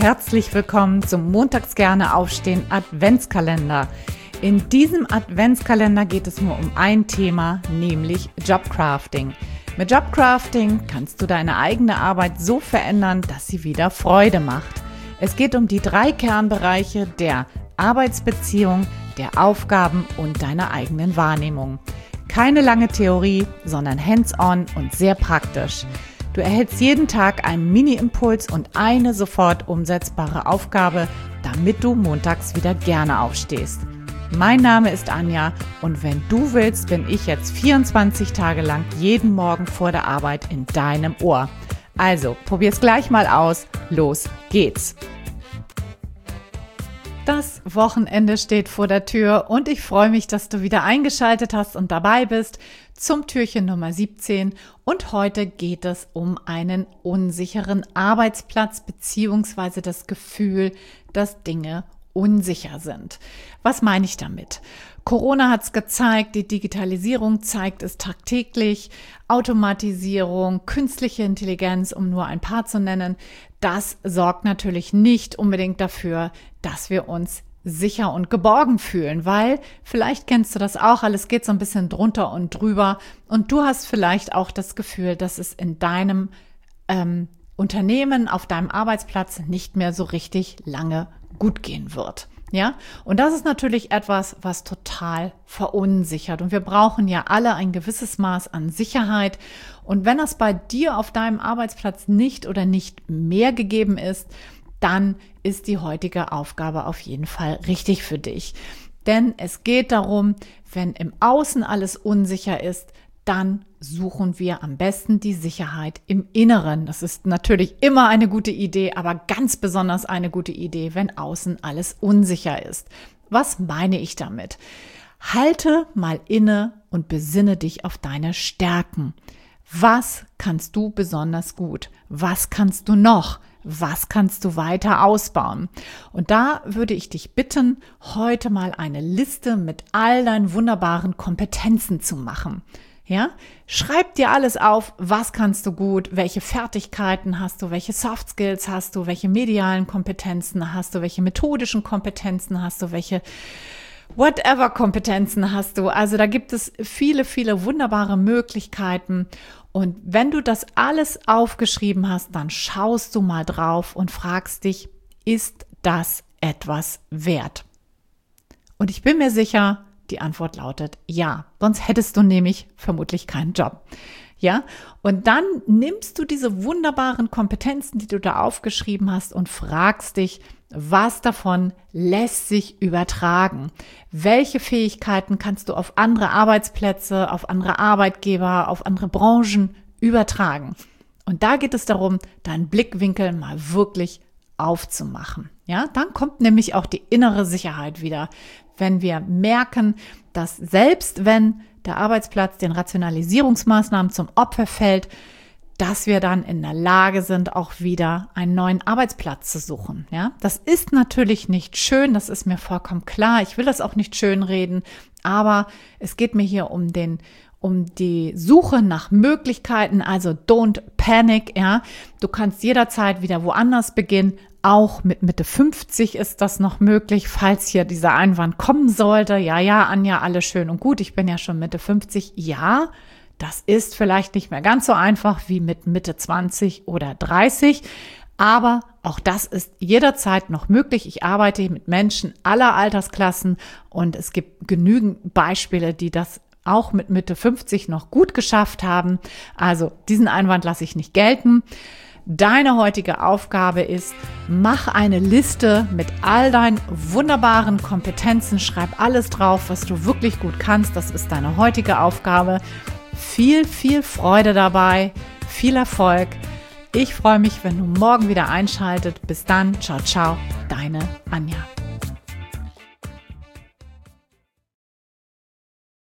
herzlich willkommen zum Montags gerne aufstehen Adventskalender. In diesem Adventskalender geht es nur um ein Thema, nämlich Jobcrafting. Mit Jobcrafting kannst du deine eigene Arbeit so verändern, dass sie wieder Freude macht. Es geht um die 3 Kernbereiche der Arbeitsbeziehung, der Aufgaben und deiner eigenen Wahrnehmung. Keine lange Theorie, sondern hands-on und sehr praktisch. Du erhältst jeden Tag einen Mini-Impuls und eine sofort umsetzbare Aufgabe, damit du montags wieder gerne aufstehst. Mein Name ist Anja und wenn du willst, bin ich jetzt 24 Tage lang jeden Morgen vor der Arbeit in deinem Ohr. Also, probier's gleich mal aus. Los geht's! Das Wochenende steht vor der Tür und ich freue mich, dass du wieder eingeschaltet hast und dabei bist zum Türchen Nummer 17. Und heute geht es um einen unsicheren Arbeitsplatz bzw. das Gefühl, dass Dinge unsicher sind. Was meine ich damit? Corona hat es gezeigt, die Digitalisierung zeigt es tagtäglich, Automatisierung, künstliche Intelligenz, um nur ein paar zu nennen, das sorgt natürlich nicht unbedingt dafür, dass wir uns sicher und geborgen fühlen, weil vielleicht kennst du das auch, alles geht so ein bisschen drunter und drüber und du hast vielleicht auch das Gefühl, dass es in deinem Unternehmen, auf deinem Arbeitsplatz nicht mehr so richtig lange gut gehen wird. Ja, und das ist natürlich etwas, was total verunsichert. Und wir brauchen ja alle ein gewisses Maß an Sicherheit. Und wenn das bei dir auf deinem Arbeitsplatz nicht oder nicht mehr gegeben ist, dann ist die heutige Aufgabe auf jeden Fall richtig für dich. Denn es geht darum, wenn im Außen alles unsicher ist, dann suchen wir am besten die Sicherheit im Inneren. Das ist natürlich immer eine gute Idee, aber ganz besonders eine gute Idee, wenn außen alles unsicher ist. Was meine ich damit? Halte mal inne und besinne dich auf deine Stärken. Was kannst du besonders gut? Was kannst du noch? Was kannst du weiter ausbauen? Und da würde ich dich bitten, heute mal eine Liste mit all deinen wunderbaren Kompetenzen zu machen. Ja, schreib dir alles auf, was kannst du gut, welche Fertigkeiten hast du, welche Soft Skills hast du, welche medialen Kompetenzen hast du, welche methodischen Kompetenzen hast du, welche whatever Kompetenzen hast du. Also da gibt es viele, viele wunderbare Möglichkeiten. Und wenn du das alles aufgeschrieben hast, dann schaust du mal drauf und fragst dich, ist das etwas wert? Und ich bin mir sicher, die Antwort lautet ja, sonst hättest du nämlich vermutlich keinen Job. Ja, und dann nimmst du diese wunderbaren Kompetenzen, die du da aufgeschrieben hast und fragst dich, was davon lässt sich übertragen? Welche Fähigkeiten kannst du auf andere Arbeitsplätze, auf andere Arbeitgeber, auf andere Branchen übertragen? Und da geht es darum, deinen Blickwinkel mal wirklich aufzumachen. Ja, dann kommt nämlich auch die innere Sicherheit wieder, wenn wir merken, dass selbst wenn der Arbeitsplatz den Rationalisierungsmaßnahmen zum Opfer fällt, dass wir dann in der Lage sind, auch wieder einen neuen Arbeitsplatz zu suchen. Ja, das ist natürlich nicht schön, das ist mir vollkommen klar. Ich will das auch nicht schönreden, aber es geht mir hier um die Suche nach Möglichkeiten, also don't panic, ja. Du kannst jederzeit wieder woanders beginnen. Auch mit Mitte 50 ist das noch möglich, falls hier dieser Einwand kommen sollte. Ja, Anja, alles schön und gut, ich bin ja schon Mitte 50. Ja, das ist vielleicht nicht mehr ganz so einfach wie mit Mitte 20 oder 30, aber auch das ist jederzeit noch möglich. Ich arbeite mit Menschen aller Altersklassen und es gibt genügend Beispiele, die das auch mit Mitte 50 noch gut geschafft haben. Also diesen Einwand lasse ich nicht gelten. Deine heutige Aufgabe ist, mach eine Liste mit all deinen wunderbaren Kompetenzen, schreib alles drauf, was du wirklich gut kannst. Das ist deine heutige Aufgabe. Viel, viel Freude dabei, viel Erfolg. Ich freue mich, wenn du morgen wieder einschaltet. Bis dann, ciao, ciao, deine Anja.